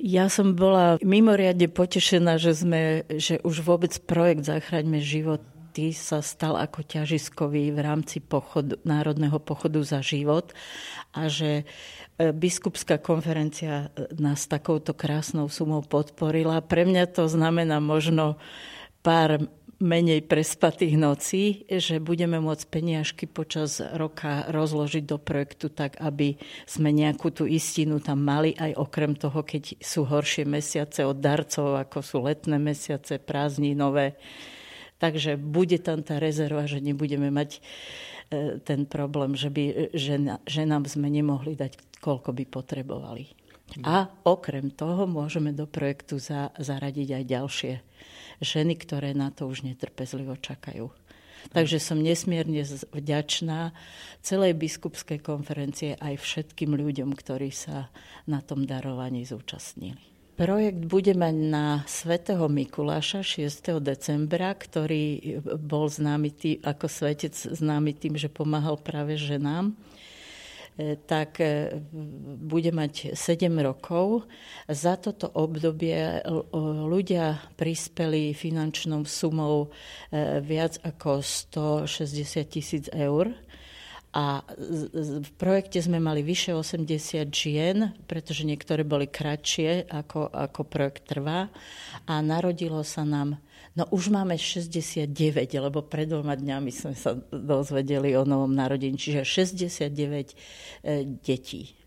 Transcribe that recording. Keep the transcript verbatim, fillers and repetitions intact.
Ja som bola mimoriadne potešená, že, sme, že už vôbec projekt Zachraňme životy sa stal ako ťažiskový v rámci pochodu, Národného pochodu za život a že biskupská konferencia nás takouto krásnou sumou podporila. Pre mňa to znamená možno pár menej prespatých nocí, že budeme môcť peniažky počas roka rozložiť do projektu tak, aby sme nejakú tú istinu tam mali, aj okrem toho, keď sú horšie mesiace od darcov, ako sú letné mesiace, prázdninové. Takže bude tam tá rezerva, že nebudeme mať ten problém, že, by, že, že nám sme nemohli dať, koľko by potrebovali. A okrem toho môžeme do projektu za, zaradiť aj ďalšie ženy, ktoré na to už netrpezlivo čakajú. Takže som nesmierne vďačná celej biskupskej konferencie aj všetkým ľuďom, ktorí sa na tom darovaní zúčastnili. Projekt bude mať na svätého Mikuláša šiesteho decembra, ktorý bol známy tým, ako svetec známy tým, že pomáhal práve ženám. Tak bude mať sedem rokov. Za toto obdobie ľudia prispeli finančnou sumou viac ako stošesťdesiat tisíc eur. A v projekte sme mali vyše osemdesiat žien, pretože niektoré boli kratšie, ako, ako projekt trvá. A narodilo sa nám, no už máme šesťdesiatdeväť, lebo pred dvoma dňami sme sa dozvedeli o novom narodení, čiže šesťdesiatdeväť detí.